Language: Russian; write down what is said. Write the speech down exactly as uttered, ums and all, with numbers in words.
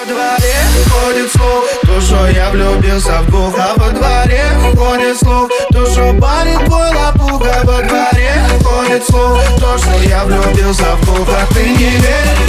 дворе ходит слух, то, что я влюбился в двух. А во дворе ходит слух, то, что парень твой лопух. А во дворе ходит слух, то, что я влюбился в двух. А ты не верь.